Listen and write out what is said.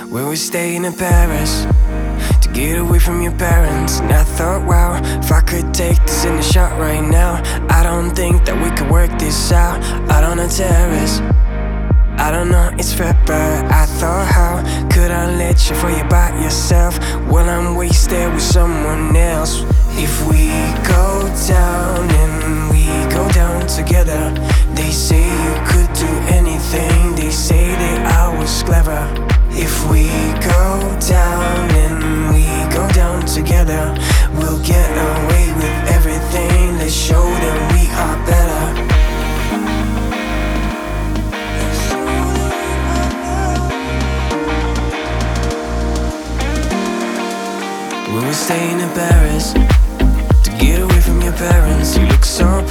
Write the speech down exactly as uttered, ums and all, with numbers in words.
We were staying in Paris to get away from your parents. And I thought, wow, if I could take this in a shot right now, I don't think that we could work this out, out on a terrace. I don't know, it's fair, but I thought, how could I let you for you by yourself while I'm wasted with someone else? If we go down and we go down together, they say you could do anything, they say that I was clever. If we go down and we go down together, we'll get away with everything. Let's show them we are better. We were staying in Paris to get away from your parents. You look so